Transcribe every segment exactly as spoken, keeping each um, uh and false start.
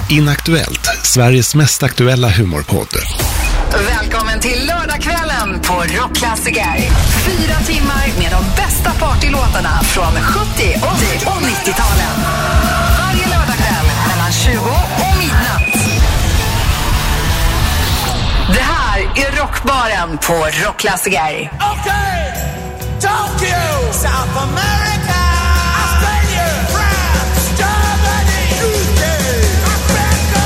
Inaktuellt, Sveriges mest aktuella humorpodd. Välkommen till lördagskvällen på Rockklassiker. Fyra timmar med de bästa partylåtarna från sjuttio, åttio och nittio-talen. Varje lördagkväll mellan tjugo och midnatt. Det här är Rockbaren på Rockklassiker. Okay, Tokyo, South America, Australia, France, Germany, U K, Africa.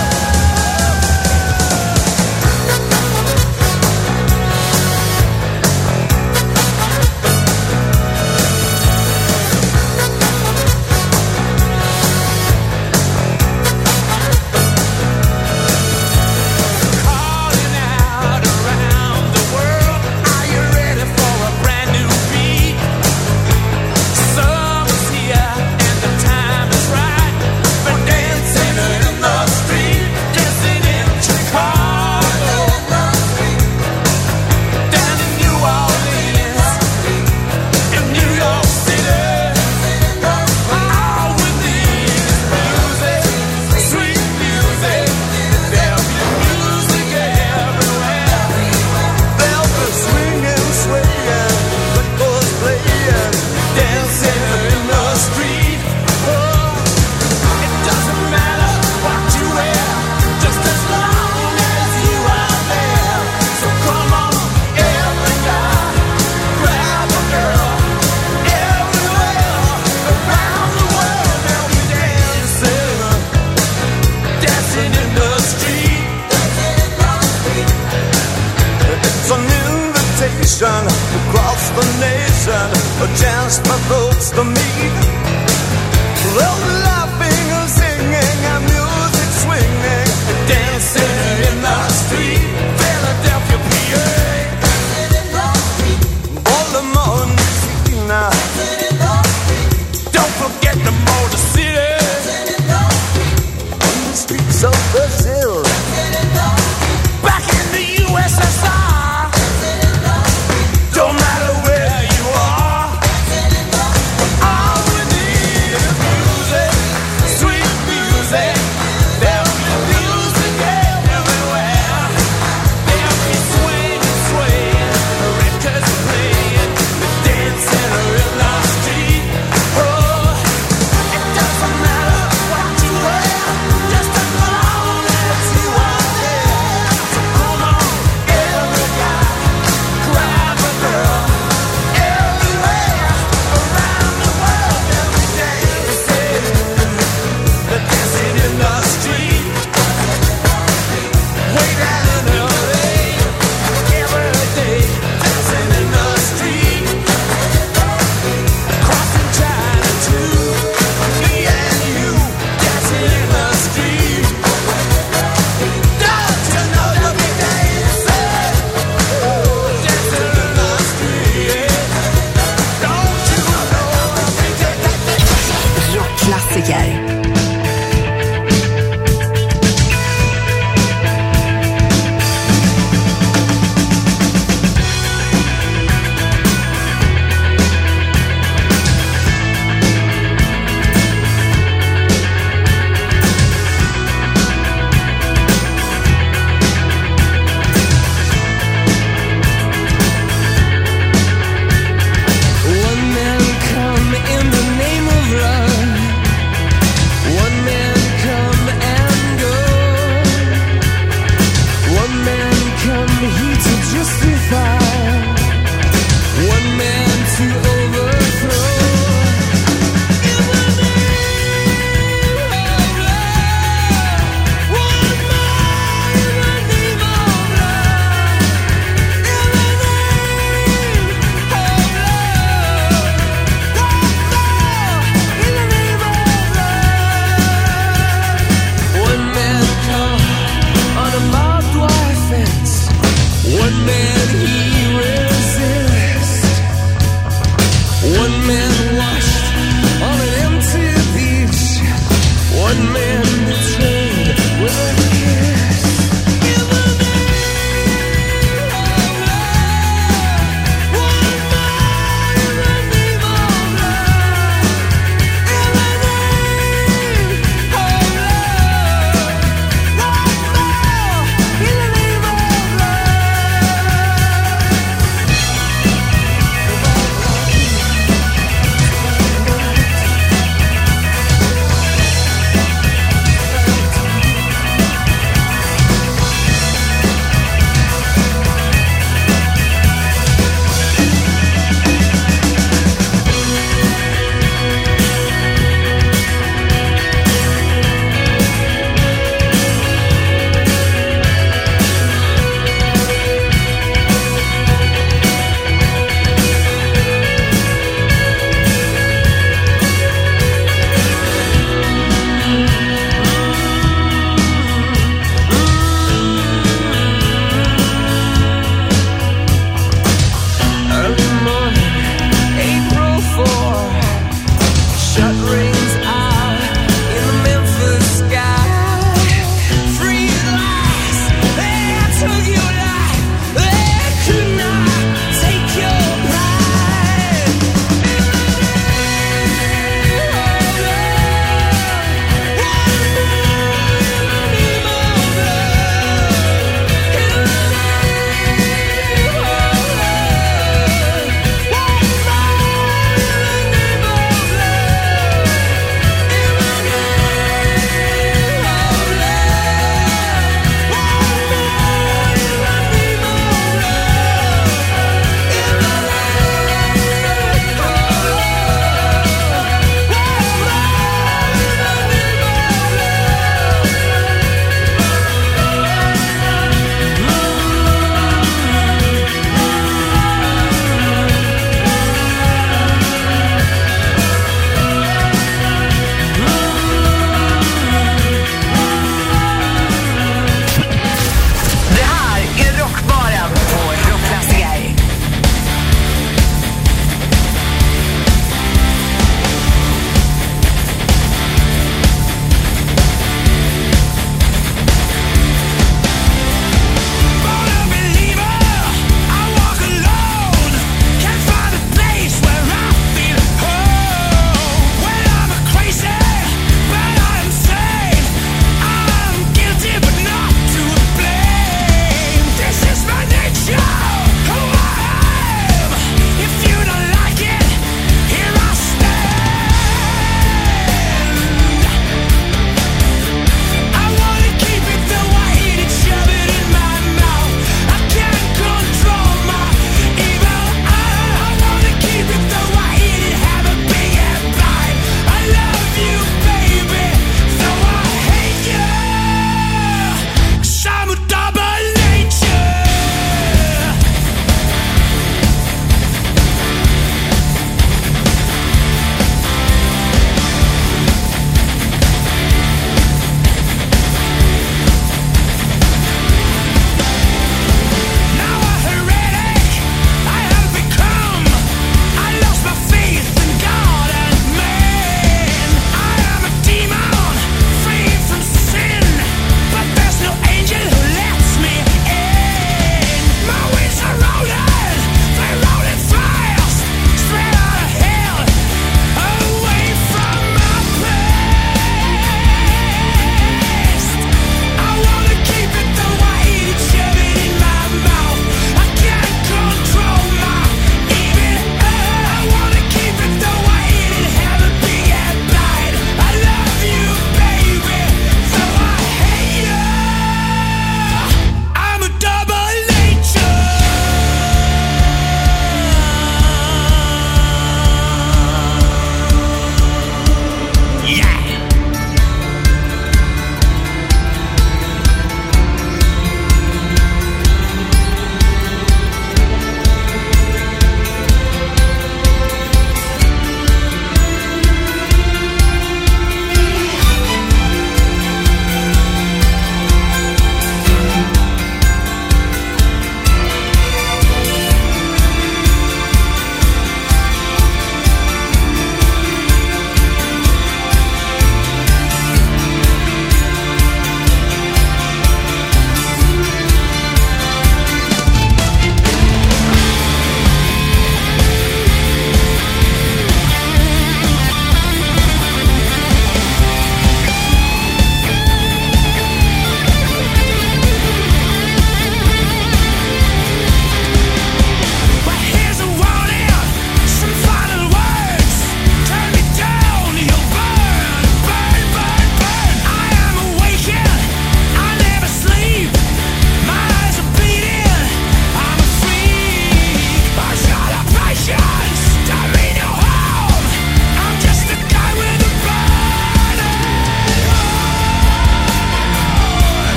Calling out around the world, are you ready for a brand new beat? Summer's here and the time is right for dancing in the street, dancing in Chicago, down in New Orleans, in New York City. All we need is music, sweet music. There'll be music everywhere. There'll be swinging, swaying, records playing, dancing in the street. Oh, it doesn't matter what you wear, just as long as you are there. So come on, every guy, grab a girl. Everywhere around the world, they'll be dancing, dancing in the street. It's an invitation across the nation, a chance for folks to meet. They'll be laughing and singing and music swinging, dancing in the street. Philadelphia, P A, Baltimore, Messina. Don't forget the Motor City, on the streets of Brazil, back in the U S S R. Don't matter where you are, all we need is music,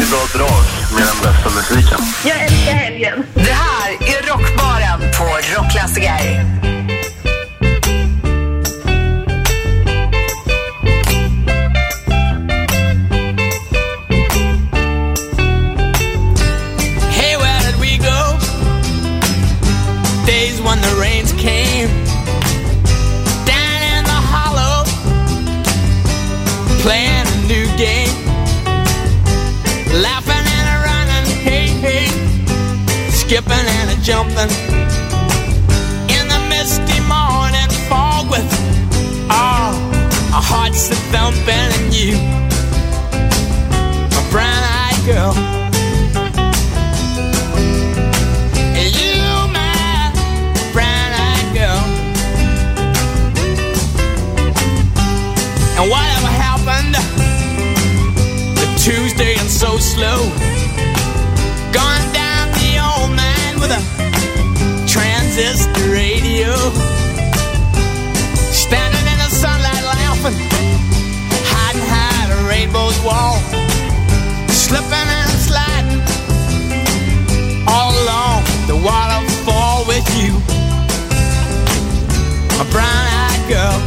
bra drag med den bästa musiken. Jag älskar helgen. Det här är Rockbaren på Rockklassiker. Hey, where did we go? Days when the rains came down in the hollow, playing a new game, laughing and a running, hey, hey, skipping and a jumping in the misty morning fog with all our hearts a thumping, and you, my brown-eyed girl. And whatever happened to Tuesday and so slow, gone down the old man with a transistor radio, standing in the sunlight laughing, hiding behind a rainbow's wall, slipping and sliding all along the waterfall with you, a brown-eyed girl.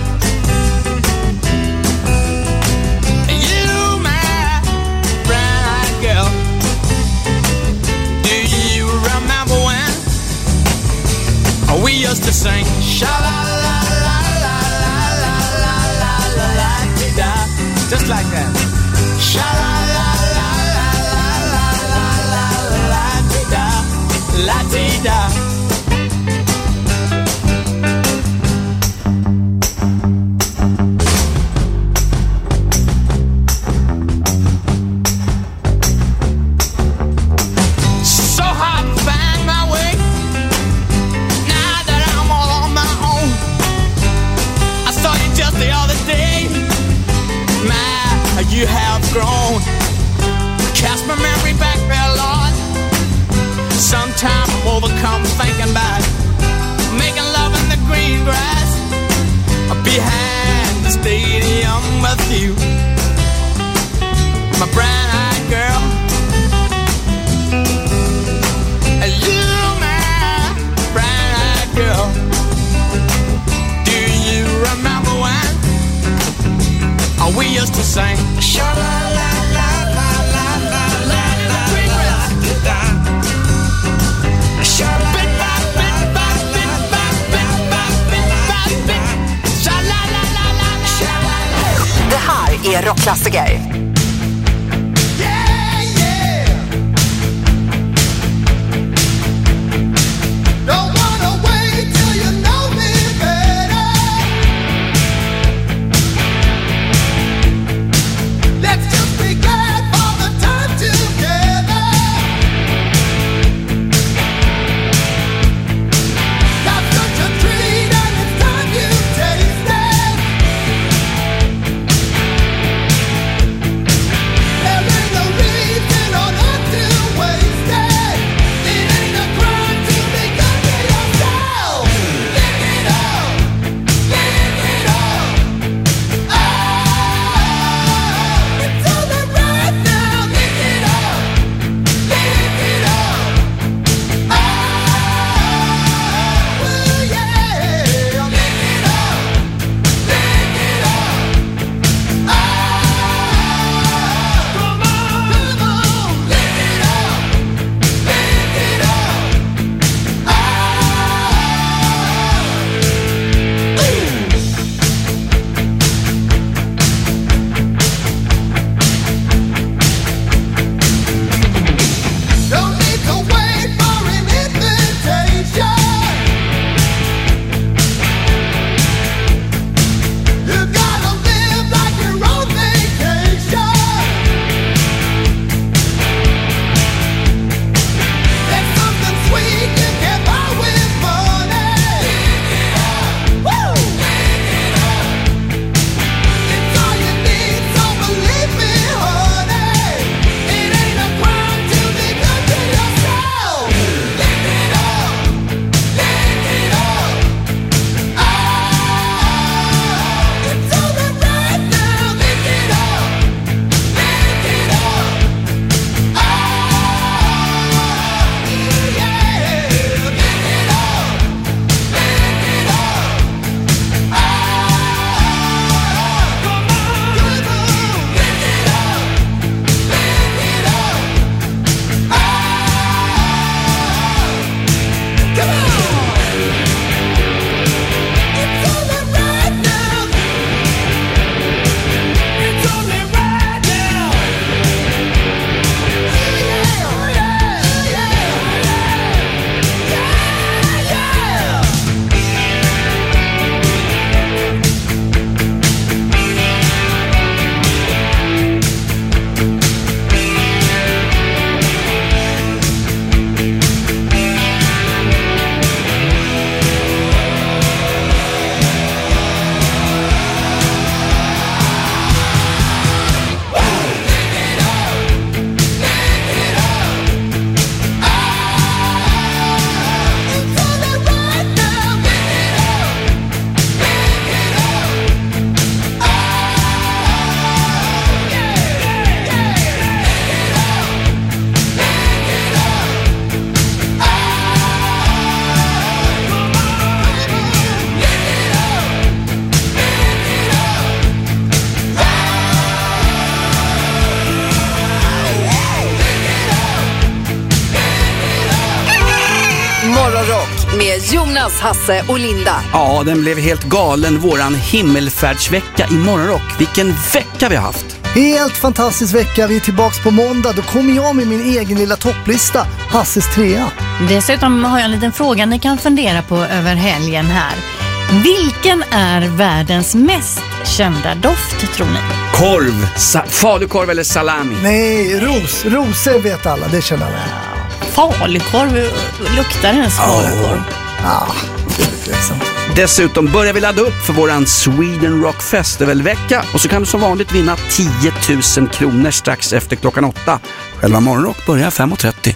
We used to sing sha la la la la la la la la la da, just like that. Sha la la la la la la la la da, la da. You have grown. Cast my memory back there, Lord. Sometime I'm overcome thinking about making love in the green grass behind the stadium with you, my brown-eyed girl. You, my brown-eyed girl. Do you remember when we used to sing sha la la la la la la la la la sha la bit ba bit ba bit ba bit ba bit ba bit sha la la la la sha la. Det här är Rockklassiker. Taste it. Morgonrock med Jonas, Hasse och Linda. Ja, den blev helt galen, våran himmelfärdsvecka i Morgonrock. Vilken vecka vi har haft! Helt fantastisk vecka, vi är tillbaks på måndag. Då kommer jag med min egen lilla topplista, Hasses trea. Dessutom har jag en liten fråga ni kan fundera på över helgen här. Vilken är världens mest kända doft, tror ni? Korv, sa- falukorv eller salami? Nej, ros, rosor vet alla, det känner alla. Falukorv, luktar ens falukorv? Ja, det är tveksamt. Dessutom börjar vi ladda upp för våran Sweden Rock Festival-vecka. Och så kan du som vanligt vinna tio tusen kronor strax efter klockan åtta. Själva Morgonrock börjar fem och trettio.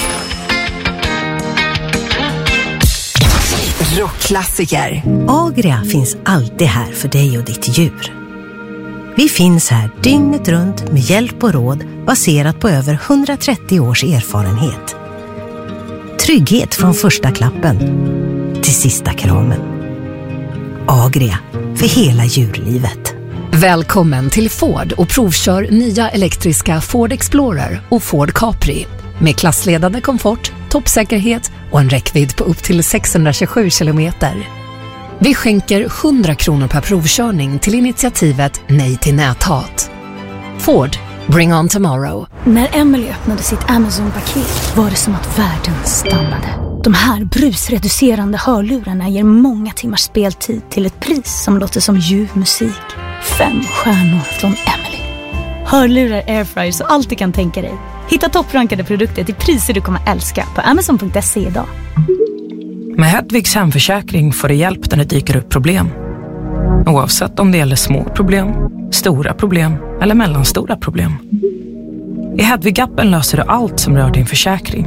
Rockklassiker. Agria finns alltid här för dig och ditt djur. Vi finns här dygnet runt med hjälp och råd baserat på över hundratrettio års erfarenhet. Trygghet från första klappen till sista kramen. Agria, för hela djurlivet. Välkommen till Ford och provkör nya elektriska Ford Explorer och Ford Capri. Med klassledande komfort, toppsäkerhet och en räckvidd på upp till sexhundratjugosju kilometer. Vi skänker hundra kronor per provkörning till initiativet Nej till näthat. Ford, bring on tomorrow. När Emily öppnade sitt Amazon-paket var det som att världen stannade. De här brusreducerande hörlurarna ger många timmars speltid till ett pris som låter som ljuv musik. Fem stjärnor från Emily. Hörlurar, airfryers och allt du kan tänka dig. Hitta topprankade produkter till priser du kommer älska på amazon punkt se idag. Med Hedvigs hemförsäkring får du hjälp när det dyker upp problem. Oavsett om det gäller små problem, stora problem eller mellanstora problem. I Hedvig-appen löser du allt som rör din försäkring.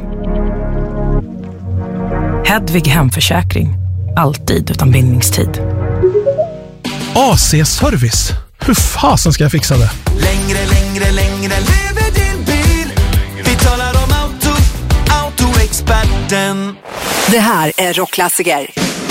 Hedvig hemförsäkring. Alltid utan bindningstid. A C-service. Hur fasen ska jag fixa det? Längre, längre, längre lever din bil. Vi talar om auto, autoexperten. Det här är Rockklassiker.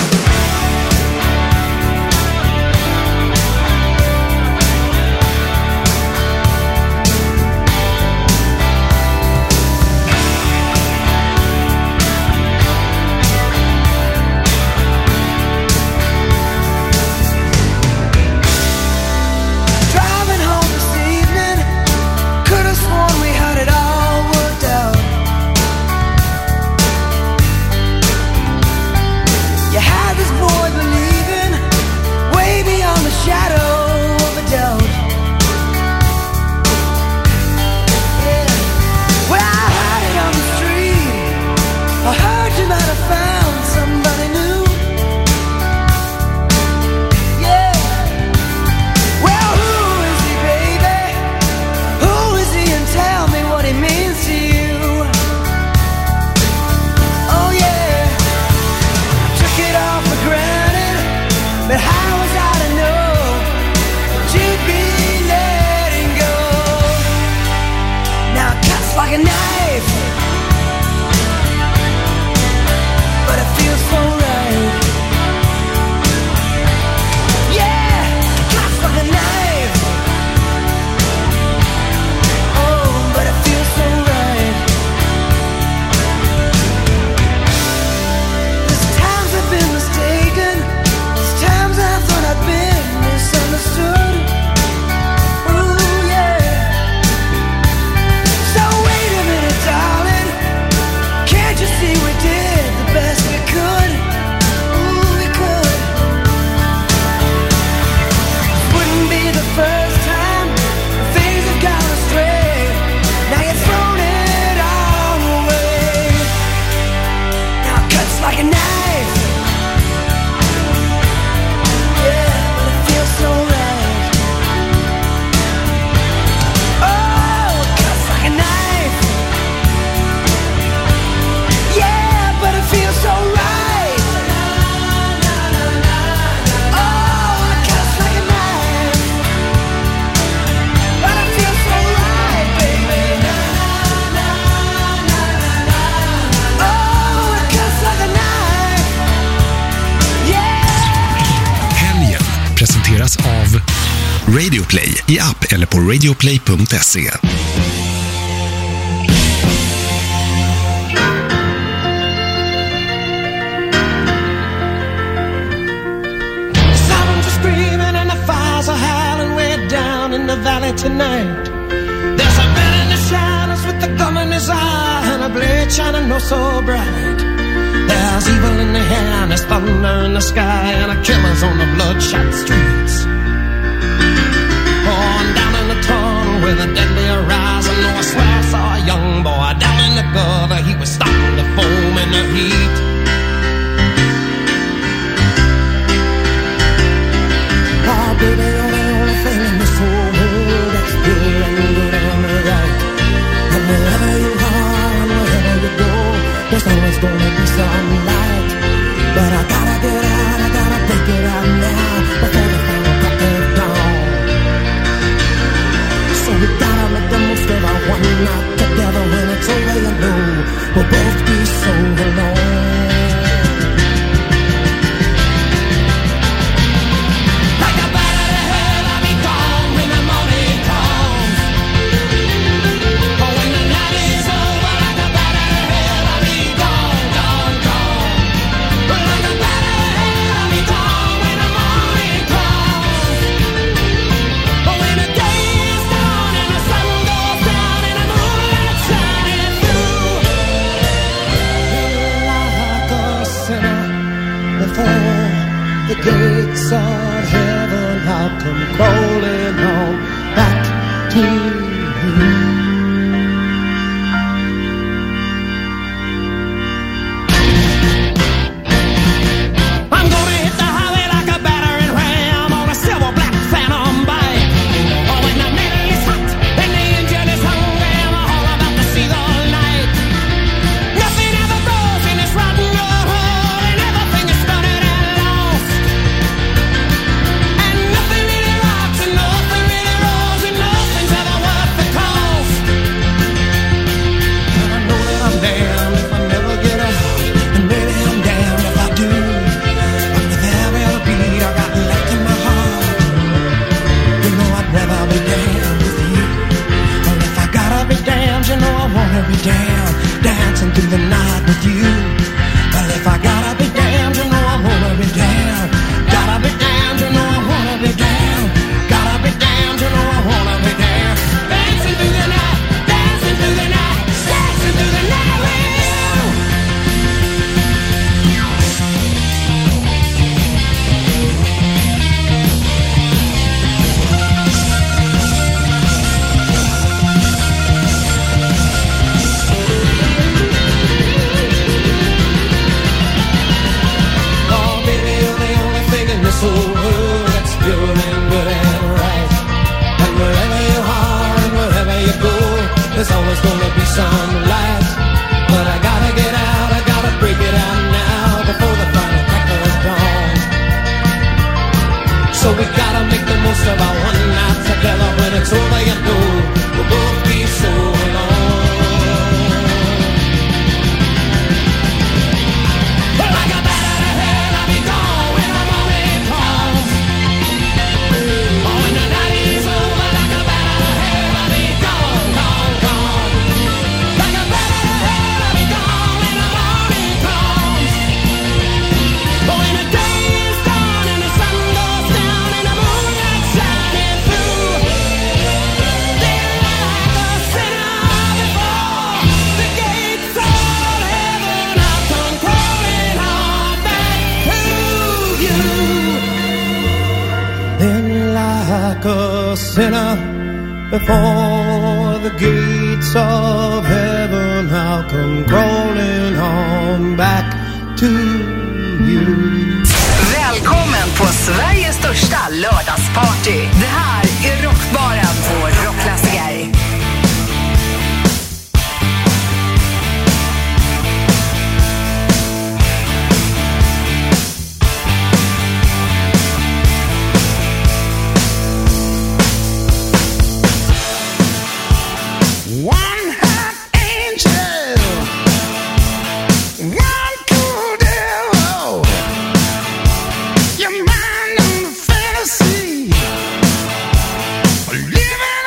Av Radioplay i app eller på radioplay punkt se. night. There's a man in the shadows with a gun in his eye and a blade shining oh so bright. There's evil in the air and there's thunder in the sky and a killer's on the bloodshot streets. Oh, and down in the tunnel with a deadly horizon, oh, I swear I saw a young boy down in the gutter. He was starting to foam in the heat. Oh, baby, you're the only thing in this whole world that's good and good and right. And wherever you are and wherever you go, there's always gonna be some light. But I gotta get out, I gotta break it out now before the final crack of dawn. So we gotta make the most of our one night together. When it's over, you know we'll both be so alone. The gates of heaven, I'll come crawling on back to you. I'm gonna hit the highway like a battering ram on a silver black phantom bike. Oh, when the metal is hot and the engine is hungry, I'm all about to see the light. Nothing ever goes in this rotten old hole, and everything is stunted and lost. And nothing really rocks and nothing really rolls and nothing's ever worth the cost. And I know that I'm damned if I never get out, and maybe I'm damned if I do. But with every beat I got left in my heart, you know I'd rather be damned with you. Well, if I gotta be damned, you know I wanna be damned, dancing through the night with you. Well, if I gotta be damned, you know I wanna be damned. Gotta be damned, you know I wanna be damned. Gotta be damned, you know I wanna be damned. Dancing through the night, dancing through the night, dancing through the night with you. Oh, baby, you're the only thing in this whole world that's pure and good and right. And wherever you are and wherever you go, there's always gonna be some light. But I gotta get out, I gotta break it out now before the final crack of dawn. So we gotta make the most of our one night together. When it's over, you know we'll both be so alone. But like a bat out of hell, I'll be gone when the morning comes. Oh, when the night is over, like a bat out of hell, I'll be gone, gone, gone. Like a bat out of hell, I'll be gone when the morning comes. Oh, when the day is done and the sun goes down and the moonlight shining through, then like a sinner before the gates of heaven, I'll come crawling on back to you. Then like a sinner before the gates of heaven, I'll come crawling on back to you. Välkommen på Sveriges största lördagsparty. Det här är Rockbaren på Rockklassiker. One half angel, one cool devil. Your mind and fantasy, living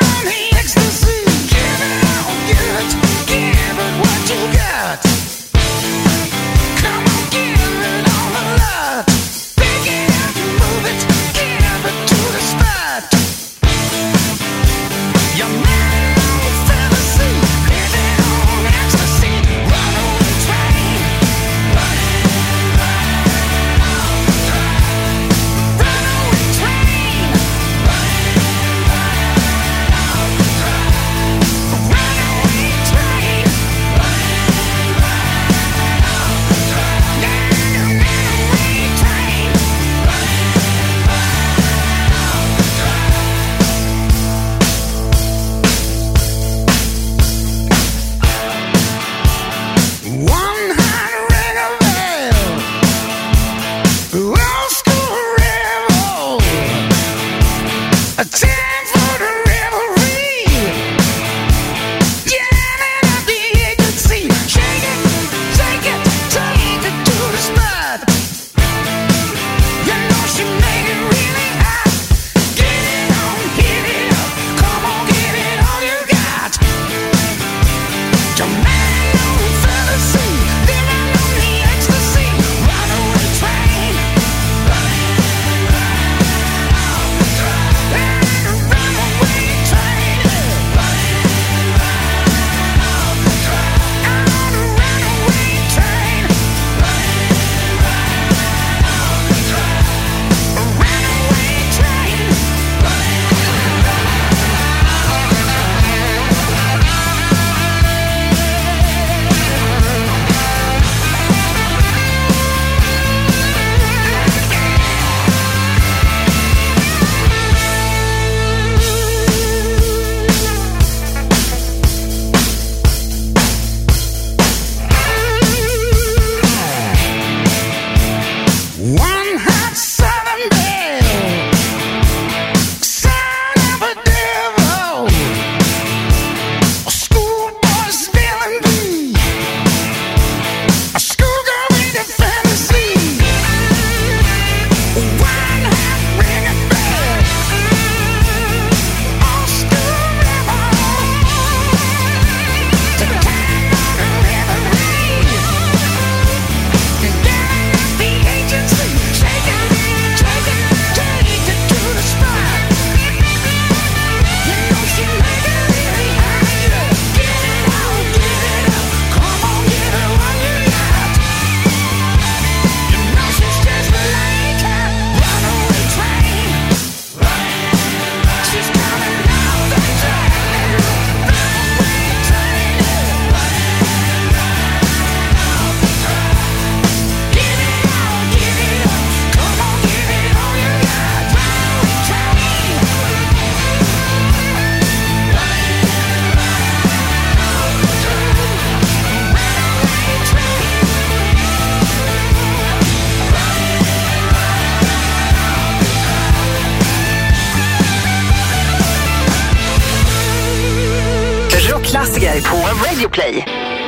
Classiger på Radio Play.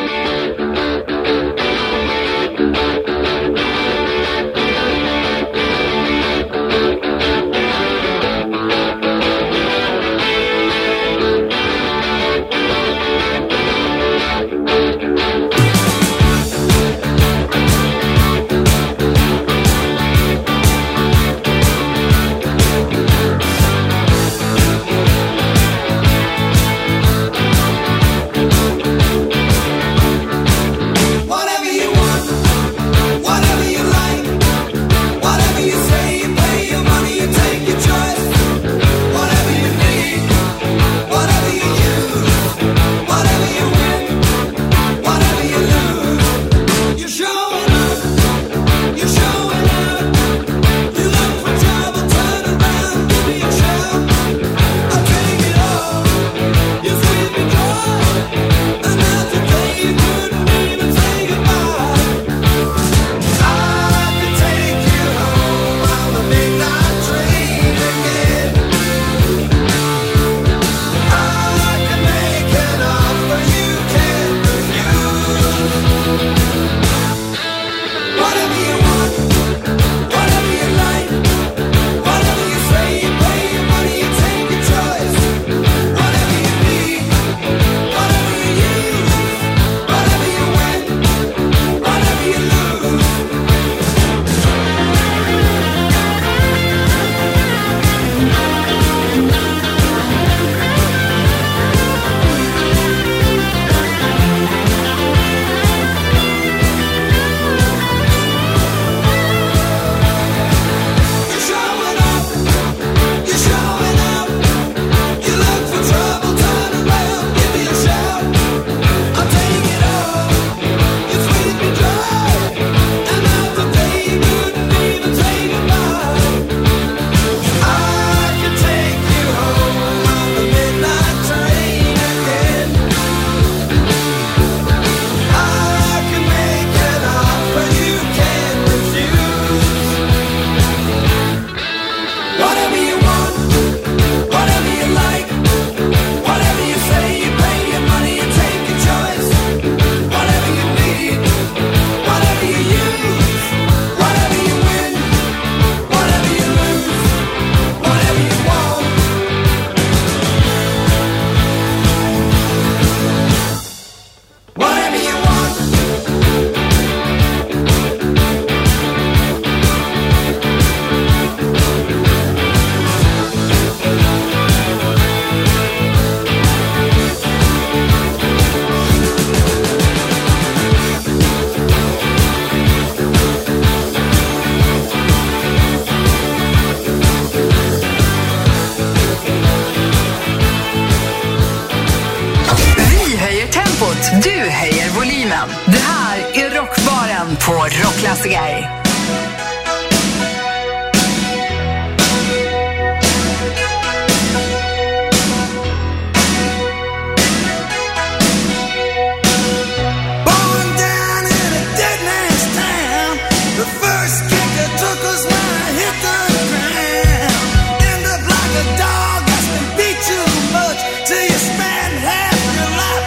Det här är Rockbaren på Rockklassiker.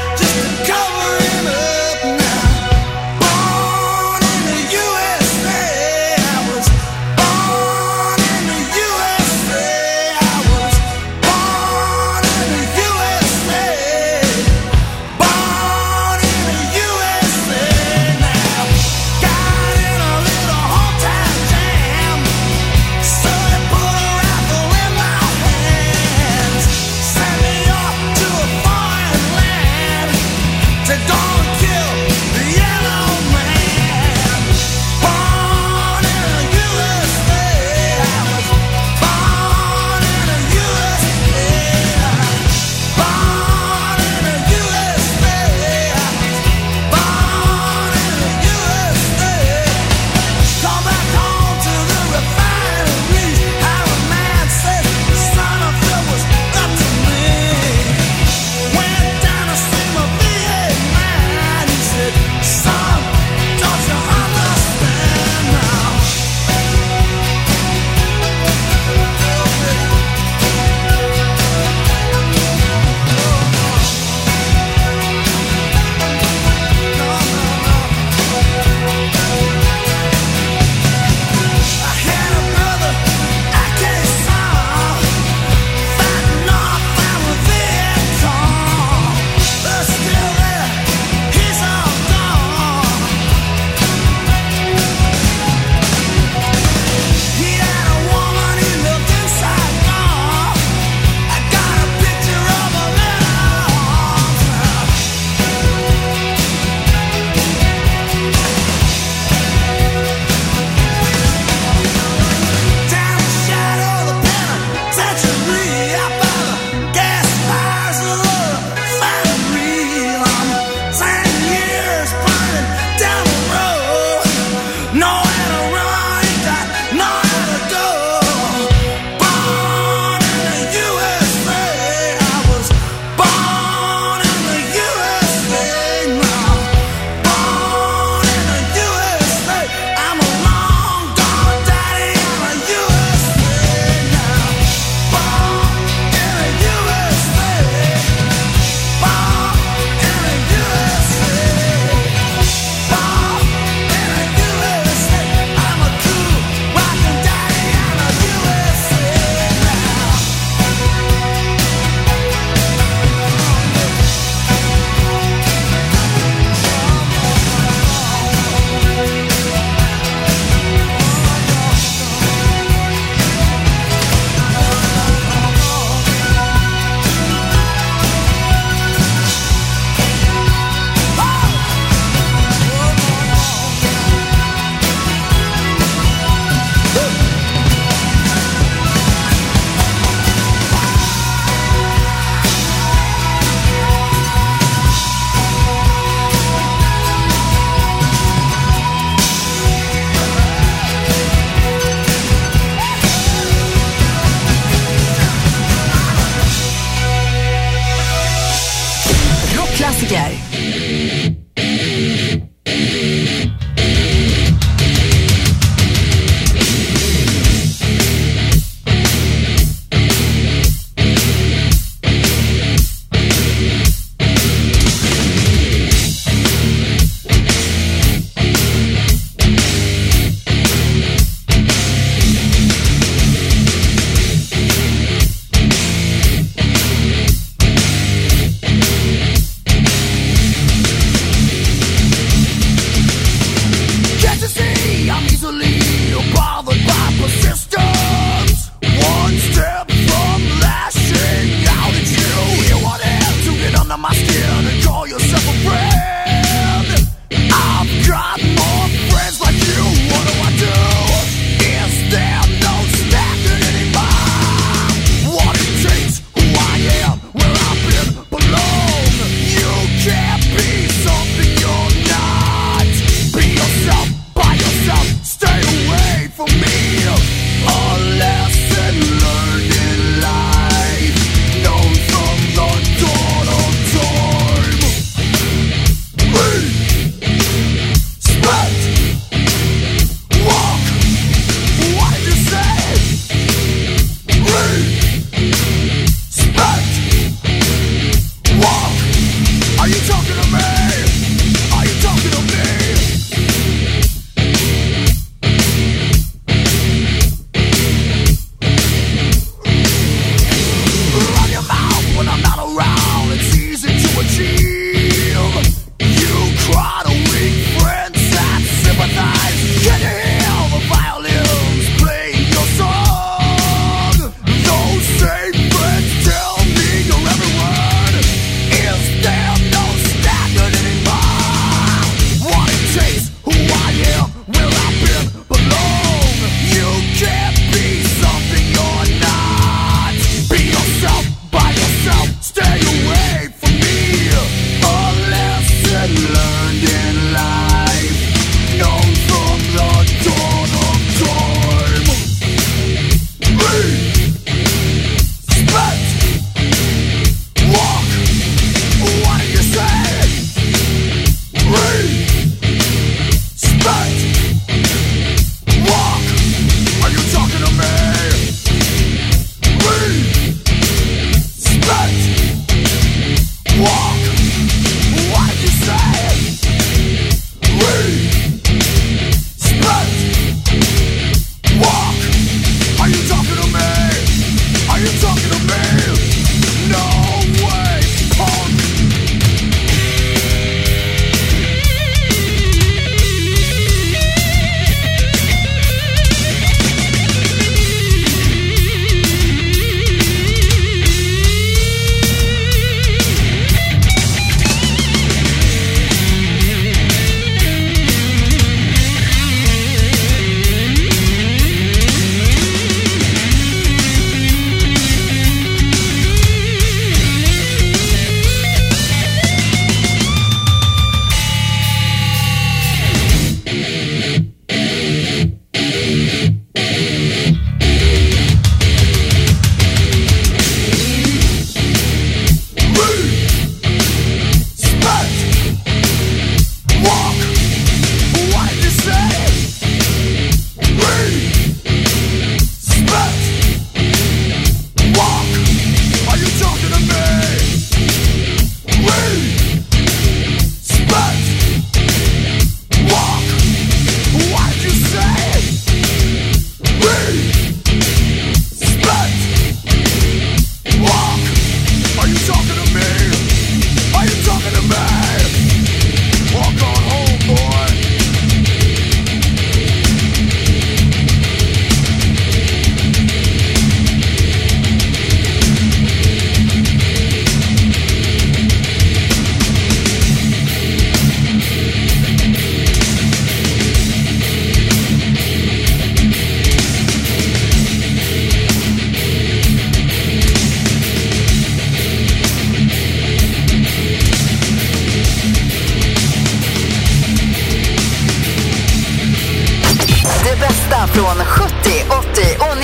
Born in the U S A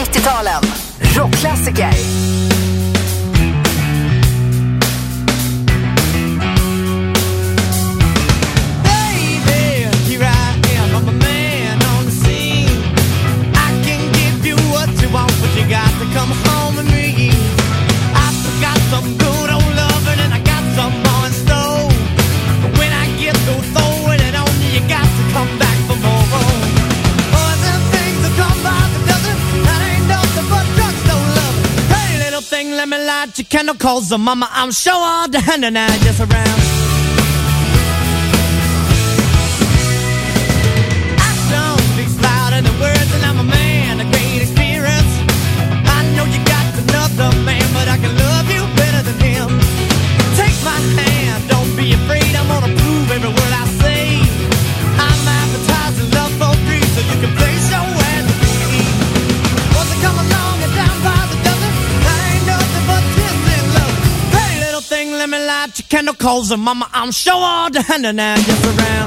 nittio-talen. Rockklassiker. Come home with me. I forgot some good old loving and I got some more in store. But when I get through throwing it on you, you got to come back for more. Oh, them things that come by the dozen, that ain't nothing but drugstore love. Hey, little thing, let me light your candle, cause the mama, I'm sure all the hand and I just around. Action speaks louder than words, and I'm a man, a great experience. You got another man, but I can love you better than him. Take my hand, don't be afraid, I'm gonna prove every word I say. I'm advertising love for free, so you can place your hand to me. Once I come along and down by the dozen, that ain't nothing but tears in love. Hey, little thing, let me light your candle, cause mama, I'm sure all the hand and I just around.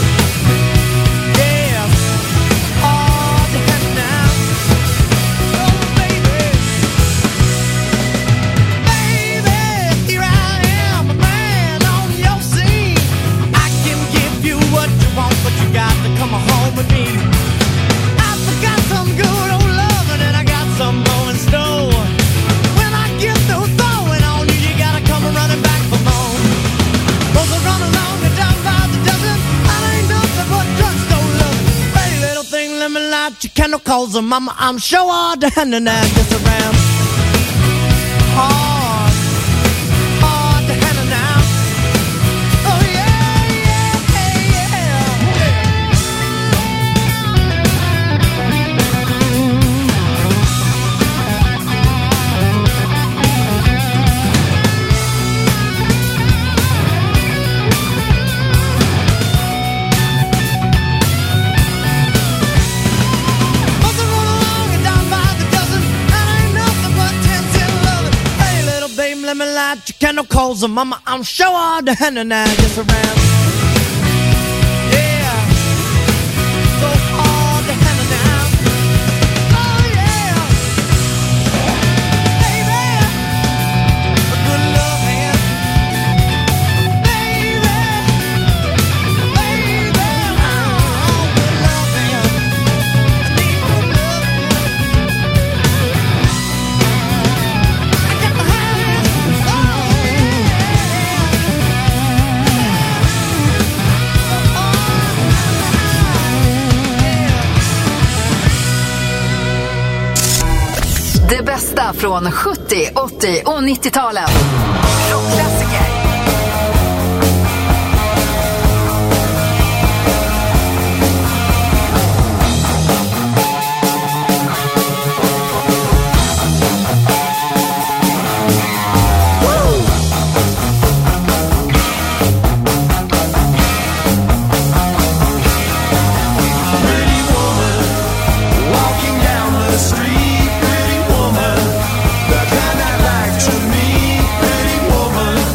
Come home with me. I forgot some good old loving and I got some more in store. When I get through throwing on you, you gotta come running back for more. Those are run along and down by the dozen, that ain't nothing but drugstore love. Hey, little thing, let me light your candle, cause mama, I'm sure all the hand and I just around. Hard, hard to handle now. Oh yeah. Let me light your candle, cause mama, I'm sure all the hand and I just around. Yeah, so hard to handle now. Oh yeah, baby, a good love hand. Baby, baby, oh, good love hand. I need good love hand. I got the hand. Det bästa från sjuttio, åttio och nittio-talen. Rockklassiker. Street, pretty woman, the kind I like to meet, pretty woman.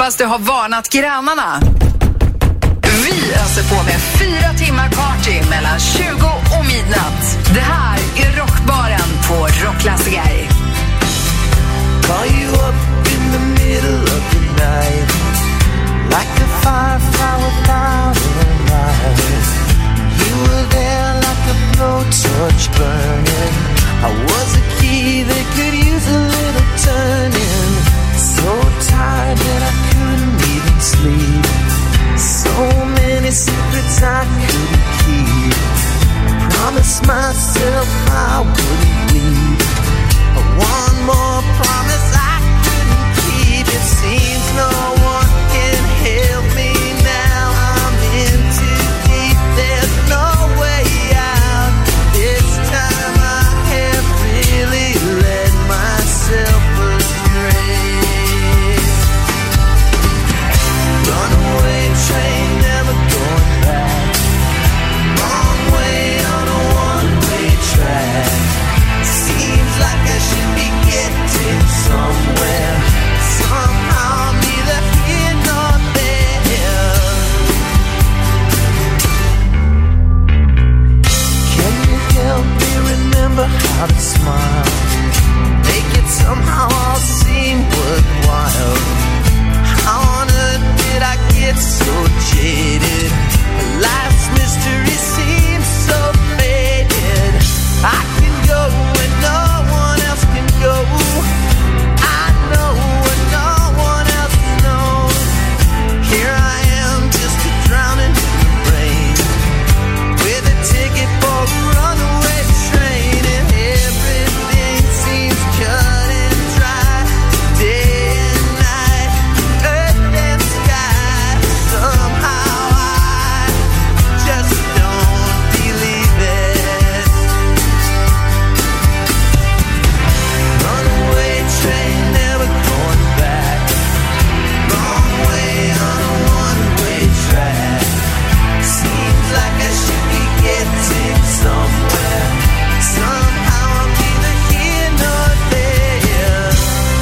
hoppas du har varnat grannarna. Vi öser på med fyra timmar party mellan tjugo och midnatt. Det här är Rockbaren på Rockklassiker. Call you up in the middle of the night, like a firefly without a light. You were there like a blowtorch burning. I was a key that could use a little turning. So tired that I couldn't even sleep. So many secrets I couldn't keep. I promised myself I wouldn't leave. One more promise I couldn't keep. It seems no one can help me now. I'm in too deep, there's no way out. This time I have really let myself astray. Runaway train, never going back. Wrong way on a one-way track. Seems like I should be getting somewhere. Somehow I'm neither here nor there. Can you help me remember how to smile? Make it somehow all seem worthwhile. How on earth did I get so jaded? Life's mystery seems so faded. I can go when no one else can go. I know when no one else knows. Here I am, just a drowning in the rain, with a ticket for a runaway train, and everything seems cut and dry. Day and night, earth and sky. Somehow I just don't believe it. Runaway train, never going back. Wrong way on a one-way track. Seems like I should be getting somewhere. Somehow I'm neither here nor there.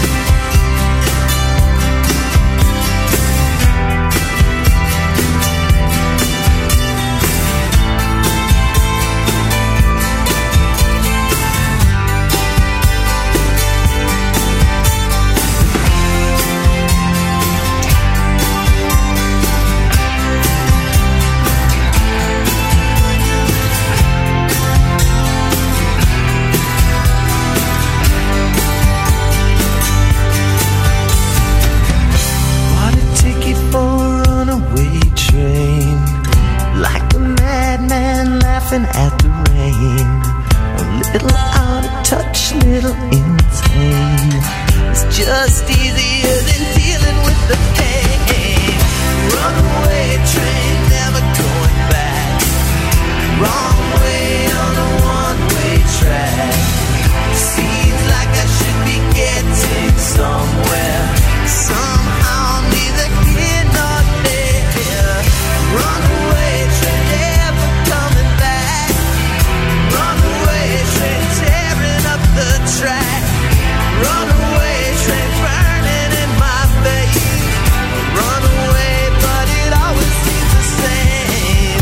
Bought a ticket for a runaway train, like a madman laughing at the rain. A little out of touch, little insane. It's just easier than dealing with the pain. Runaway train, never going back. Wrong way on a one-way track. Seems like I should be getting somewhere. Somehow I'm neither here nor there. Runaway train, never coming back. Runaway train, tearing up the track. Runaway train, burning in my face. Runaway, but it always seems the same.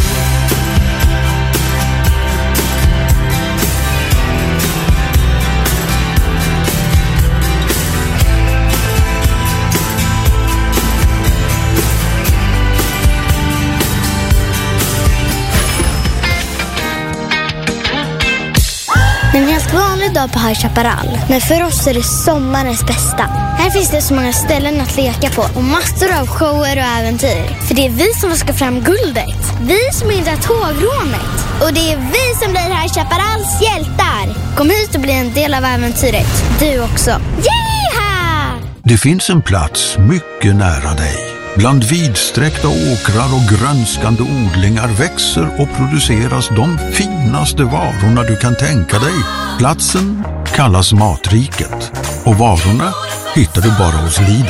En helt vanlig dag på High Chaparral. Men för oss är det sommarens bästa. Här finns det så många ställen att leka på och massor av shower och äventyr. För det är vi som ska fram guldet. Vi som hindrar tågrånet. Och det är vi som blir High Chaparrals hjältar. Kom hit och bli en del av äventyret. Du också. Yeeha! Det finns en plats mycket nära dig. Bland vidsträckta åkrar och grönskande odlingar växer och produceras de finaste varorna du kan tänka dig. Platsen kallas Matriket och varorna hittar du bara hos Lidl.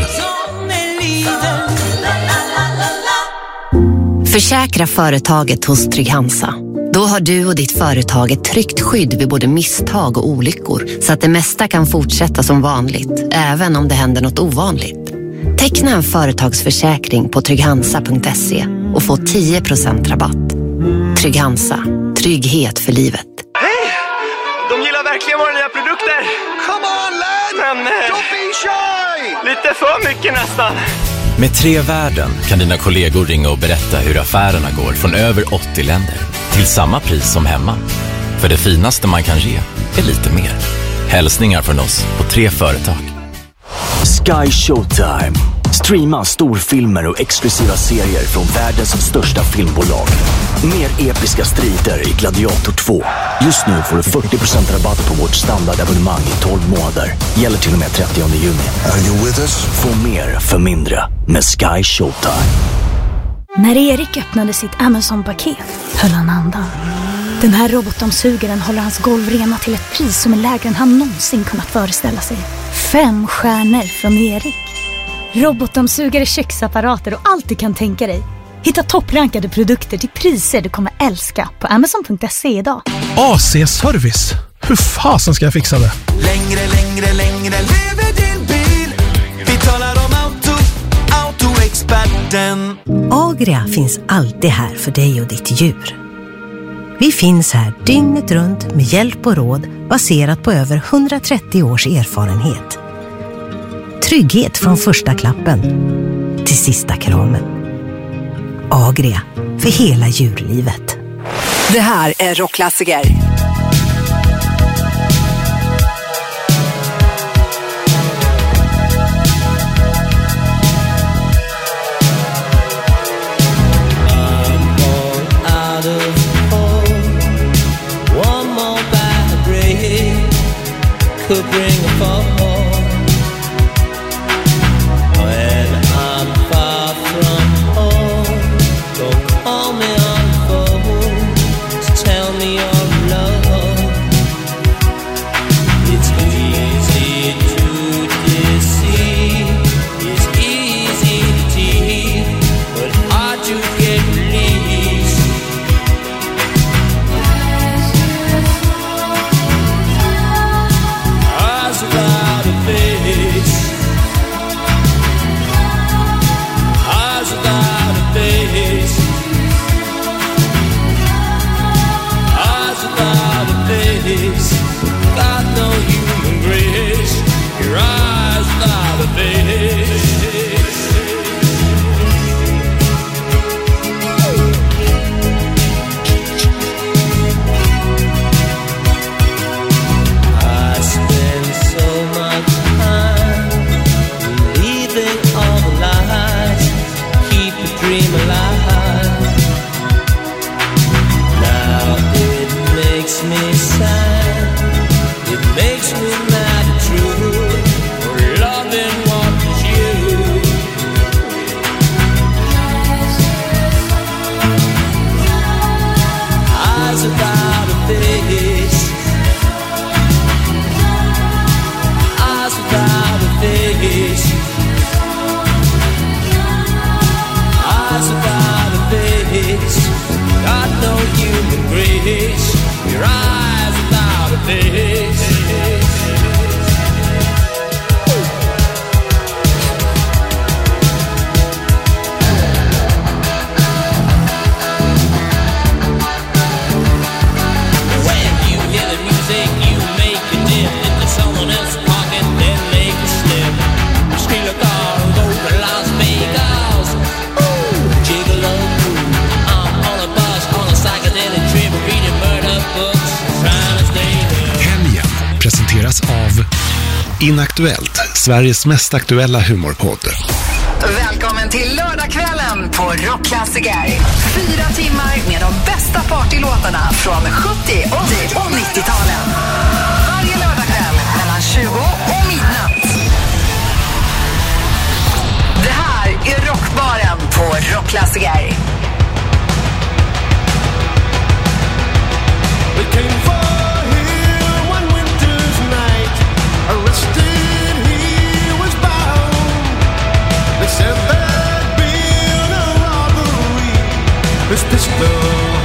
Försäkra företaget hos Trygg-Hansa. Då har du och ditt företag ett tryggt skydd vid både misstag och olyckor, så att det mesta kan fortsätta som vanligt, även om det händer något ovanligt. Teckna en företagsförsäkring på trygg-hansa punkt se och få tio procent rabatt. Trygg-Hansa. Trygghet för livet. Hej! De gillar verkligen våra nya produkter. Come on, lad! Men... Don't be shy! Lite för mycket nästan. Med Tre Värden kan dina kollegor ringa och berätta hur affärerna går från över åttio länder till samma pris som hemma. För det finaste man kan ge är lite mer. Hälsningar från oss på Tre Företag. Sky Showtime. Streama storfilmer och exklusiva serier från världens största filmbolag. Mer episka strider i Gladiator två. Just nu får du fyrtio procent rabatt på vårt standardabonnemang i tolv månader. Gäller till och med trettionde juni. Are you with us? Få mer för mindre med Sky Showtime. När Erik öppnade sitt Amazon-paket höll han andan. Den här robotdammsugaren håller hans golv rena till ett pris som är lägre än han någonsin kunnat föreställa sig. Fem stjärnor från Erik. Robotdammsugare, köksapparater och allt du kan tänka dig. Hitta topprankade produkter till priser du kommer älska på amazon punkt se idag. A C-service. Hur fasen ska jag fixa det? Längre, längre, längre lever din bil. Vi talar om auto, autoexperten. Agria finns alltid här för dig och ditt djur. Vi finns här dygnet runt med hjälp och råd baserat på över hundratrettio års erfarenhet. Trygghet från första klappen till sista kramen. Agria, för hela djurlivet. Det här är Rockklassiker. Could bring a fall when I'm far from home. Don't call me on the phone to tell me your love. It's easy to deceive, it's easy to tease, but hard to get released. Without a face, eyes without a face, eyes without a face, got no human grace, your eyes without a face. Dream alive. Now it makes me sad. It makes me mad and true. For loving what is you. Eyes without a face. Eyes without a face. Eyes without a face, got no human grace. Your eyes without a face. When you hear the music, you make a dip into someone else's pocket, then make a slip. Steal a car and go to Las Vegas. Gigolo, I'm on a bus, on a psychedelic trip, reading murder books, trying to stay there. Helgen presenteras av Inaktuellt, Sveriges mest aktuella humorpodd. Välkommen till lördagskvällen på Rockklassiker. Fyra timmar med de bästa partylåtarna från sjuttio, åttio och nittio-talen. Varje lördagkväll mellan tjugo och midnatt. Det här är Rockbaren på Rockklassiker. We came for here one winter's night. Arrested, he was bound. They said there'd been a robbery. His pistol